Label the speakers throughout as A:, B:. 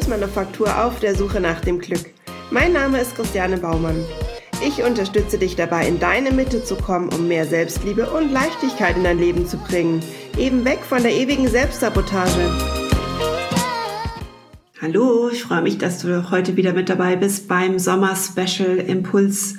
A: Holzmanufaktur auf der Suche nach dem Glück. Mein Name ist Christiane Baumann. Ich unterstütze dich dabei, in deine Mitte zu kommen, um mehr Selbstliebe und Leichtigkeit in dein Leben zu bringen. Eben weg von der ewigen Selbstsabotage. Hallo, ich freue mich, dass du heute wieder mit dabei bist beim Sommer-Special Impuls.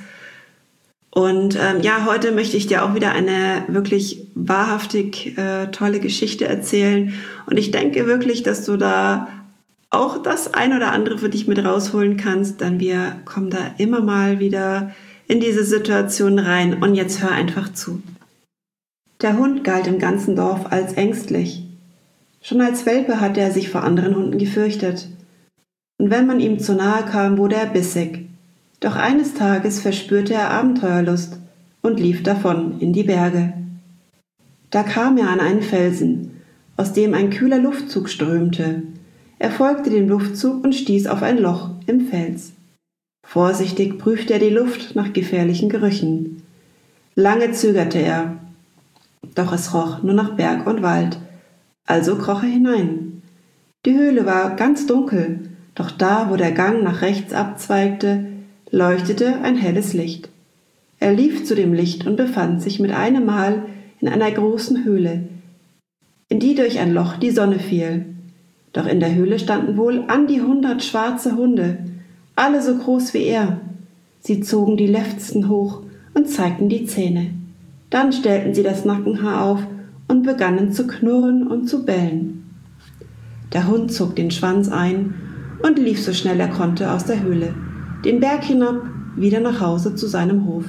A: Und heute möchte ich dir auch wieder eine wirklich wahrhaftig tolle Geschichte erzählen. Und ich denke wirklich, dass du da auch das ein oder andere für dich mit rausholen kannst, denn wir kommen da immer mal wieder in diese Situation rein. Und jetzt hör einfach zu. Der Hund galt im ganzen Dorf als ängstlich. Schon als Welpe hatte er sich vor anderen Hunden gefürchtet. Und wenn man ihm zu nahe kam, wurde er bissig. Doch eines Tages verspürte er Abenteuerlust und lief davon in die Berge. Da kam er an einen Felsen, aus dem ein kühler Luftzug strömte. Er folgte dem Luftzug und stieß auf ein Loch im Fels. Vorsichtig prüfte er die Luft nach gefährlichen Gerüchen. Lange zögerte er, doch es roch nur nach Berg und Wald, also kroch er hinein. Die Höhle war ganz dunkel, doch da, wo der Gang nach rechts abzweigte, leuchtete ein helles Licht. Er lief zu dem Licht und befand sich mit einem Mal in einer großen Höhle, in die durch ein Loch die Sonne fiel. Doch in der Höhle standen wohl an die 100 schwarze Hunde, alle so groß wie er. Sie zogen die Lefzen hoch und zeigten die Zähne. Dann stellten sie das Nackenhaar auf und begannen zu knurren und zu bellen. Der Hund zog den Schwanz ein und lief so schnell er konnte aus der Höhle, den Berg hinab, wieder nach Hause zu seinem Hof.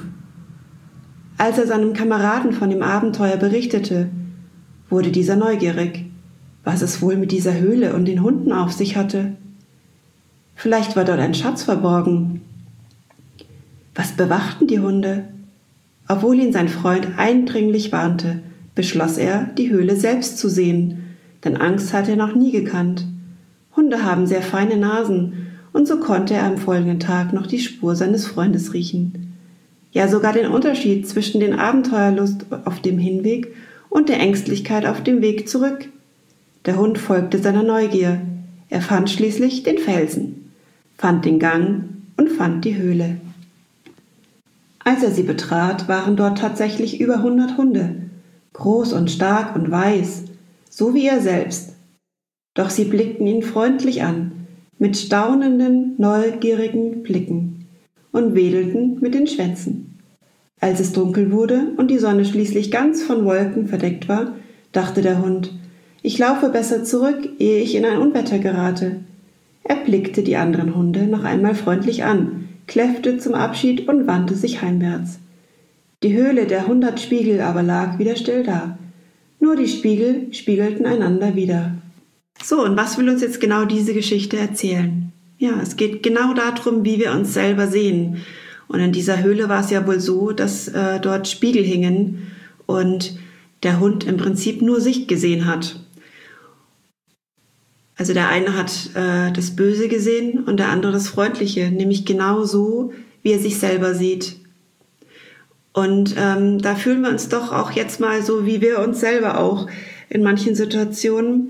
A: Als er seinem Kameraden von dem Abenteuer berichtete, wurde dieser neugierig, was es wohl mit dieser Höhle und den Hunden auf sich hatte. Vielleicht war dort ein Schatz verborgen. Was bewachten die Hunde? Obwohl ihn sein Freund eindringlich warnte, beschloss er, die Höhle selbst zu sehen, denn Angst hatte er noch nie gekannt. Hunde haben sehr feine Nasen, und so konnte er am folgenden Tag noch die Spur seines Freundes riechen. Ja, sogar den Unterschied zwischen den Abenteuerlust auf dem Hinweg und der Ängstlichkeit auf dem Weg zurück. Der Hund folgte seiner Neugier. Er fand schließlich den Felsen, fand den Gang und fand die Höhle. Als er sie betrat, waren dort tatsächlich über 100 Hunde, groß und stark und weiß, so wie er selbst. Doch sie blickten ihn freundlich an, mit staunenden, neugierigen Blicken und wedelten mit den Schwänzen. Als es dunkel wurde und die Sonne schließlich ganz von Wolken verdeckt war, dachte der Hund, ich laufe besser zurück, ehe ich in ein Unwetter gerate. Er blickte die anderen Hunde noch einmal freundlich an, kläffte zum Abschied und wandte sich heimwärts. Die Höhle der 100 Spiegel aber lag wieder still da. Nur die Spiegel spiegelten einander wider. So, und was will uns jetzt genau diese Geschichte erzählen? Ja, es geht genau darum, wie wir uns selber sehen. Und in dieser Höhle war es ja wohl so, dass dort Spiegel hingen und der Hund im Prinzip nur sich gesehen hat. Also der eine hat das Böse gesehen und der andere das Freundliche, nämlich genau so, wie er sich selber sieht. Und da fühlen wir uns doch auch jetzt mal so, wie wir uns selber auch in manchen Situationen.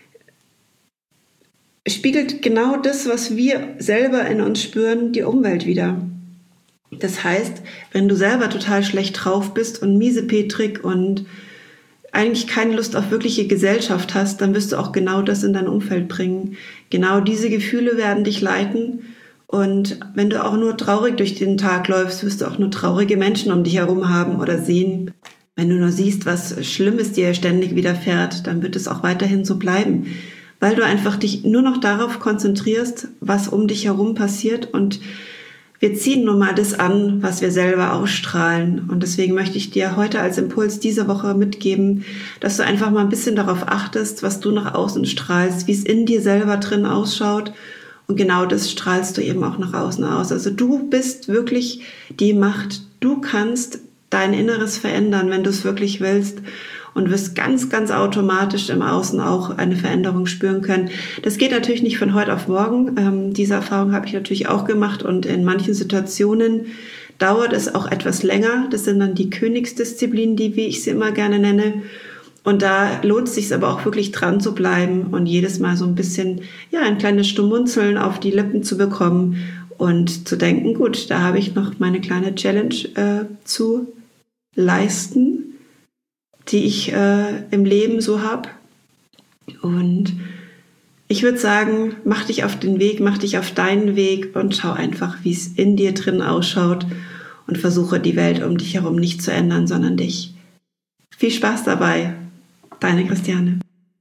A: Spiegelt genau das, was wir selber in uns spüren, die Umwelt wieder. Das heißt, wenn du selber total schlecht drauf bist und miesepetrig und eigentlich keine Lust auf wirkliche Gesellschaft hast, dann wirst du auch genau das in dein Umfeld bringen. Genau diese Gefühle werden dich leiten. Und wenn du auch nur traurig durch den Tag läufst, wirst du auch nur traurige Menschen um dich herum haben oder sehen. Wenn du nur siehst, was Schlimmes dir ständig widerfährt, dann wird es auch weiterhin so bleiben. Weil du einfach dich nur noch darauf konzentrierst, was um dich herum passiert, und wir ziehen nun mal das an, was wir selber ausstrahlen. Und deswegen möchte ich dir heute als Impuls diese Woche mitgeben, dass du einfach mal ein bisschen darauf achtest, was du nach außen strahlst, wie es in dir selber drin ausschaut. Und genau das strahlst du eben auch nach außen aus. Also du bist wirklich die Macht. Du kannst dein Inneres verändern, wenn du es wirklich willst. Und wirst ganz, ganz automatisch im Außen auch eine Veränderung spüren können. Das geht natürlich nicht von heute auf morgen. Diese Erfahrung habe ich natürlich auch gemacht, und in manchen Situationen dauert es auch etwas länger. Das sind dann die Königsdisziplinen, wie ich sie immer gerne nenne. Und da lohnt es sich aber auch wirklich dran zu bleiben und jedes Mal so ein bisschen, ja, ein kleines Stumunzeln auf die Lippen zu bekommen und zu denken, gut, da habe ich noch meine kleine Challenge zu leisten, die ich im Leben so habe. Und ich würde sagen, mach dich auf den Weg, mach dich auf deinen Weg und schau einfach, wie es in dir drin ausschaut und versuche die Welt um dich herum nicht zu ändern, sondern dich. Viel Spaß dabei, deine Christiane.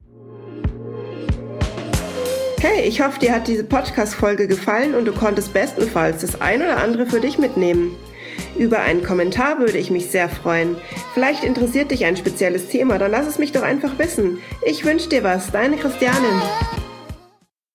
B: Hey, ich hoffe, dir hat diese Podcast-Folge gefallen und du konntest bestenfalls das ein oder andere für dich mitnehmen. Über einen Kommentar würde ich mich sehr freuen. Vielleicht interessiert dich ein spezielles Thema, dann lass es mich doch einfach wissen. Ich wünsche dir was, deine Christiane.